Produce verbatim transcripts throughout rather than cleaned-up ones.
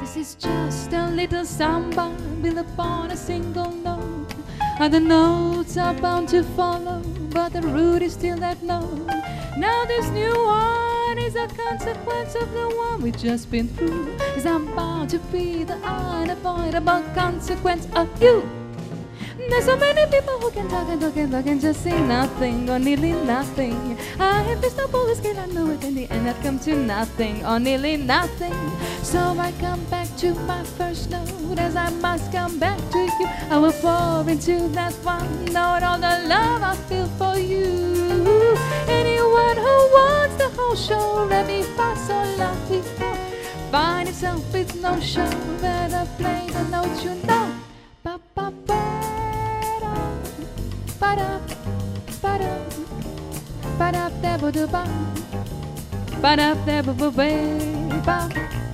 This is just a little samba built upon a single note. And the notes are bound to follow, but the root is still that note. Now this new one is a consequence of the one we've just been through. Is I'm bound to be the unavoidable consequence of you. There's so many people who can talk and talk and talk and just say nothing or nearly nothing. I have this double skill, I know it in the end I've come to nothing or nearly nothing. So I come back to my first note, as I must come back to you. I will pour into that one note all the love I feel for you. Anyone who wants the whole show, let me pass all love we know. Find yourself with no show, better play the notes you know. Ba ba ba. Ba-da, ba-da, ba-da, ba-da, ba-da, ba-da, ba-da,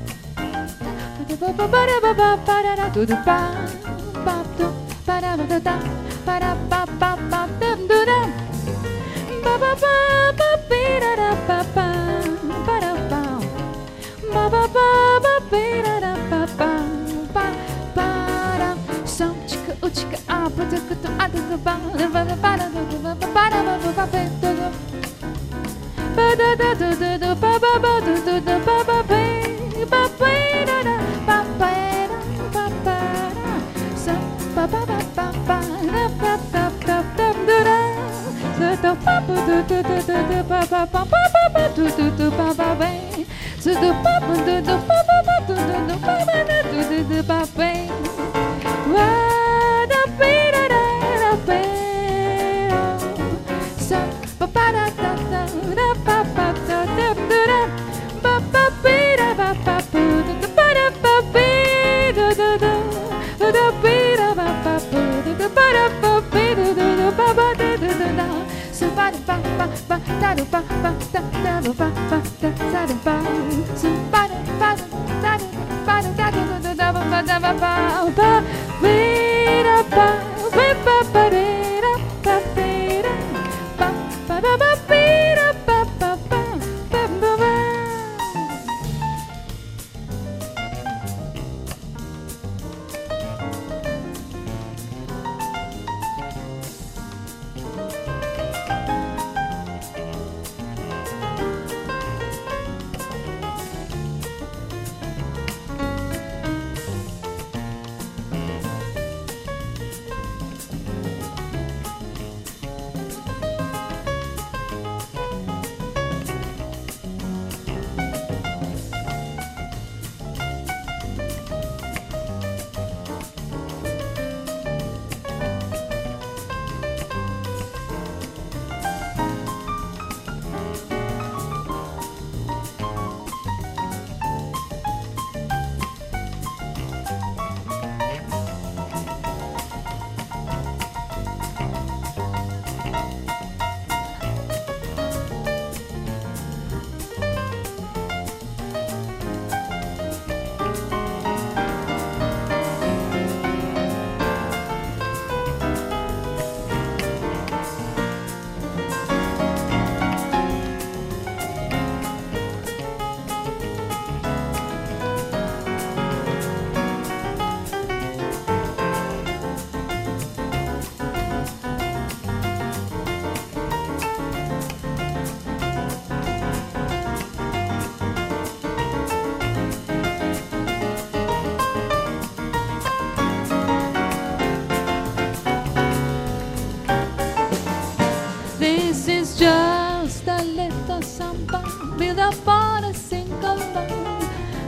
This is just a little samba built upon a single note.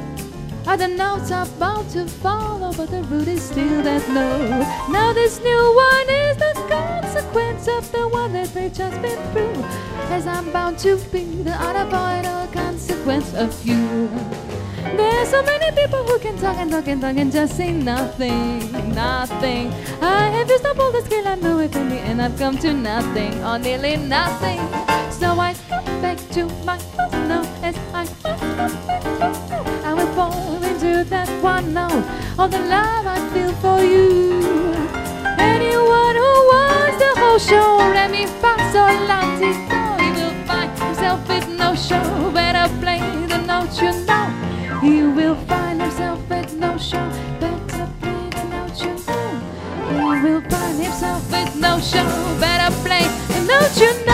And the notes are bound to follow, but the root is still that note. Now this new one is the consequence of the one that we've just been through, as I'm bound to be the unavoidable consequence of you. There's so many people who can talk and talk and talk and just say nothing, nothing. I have used up all the skill I know it in the end I've come to nothing or nearly nothing. So I come back to my first note, as I I will fall into that one note, all the love I feel for you. Anyone who wants the whole show, let me pass all out it. He will find himself with no show, better play the notes you know. He will find himself with no no show, better play. Don't you know?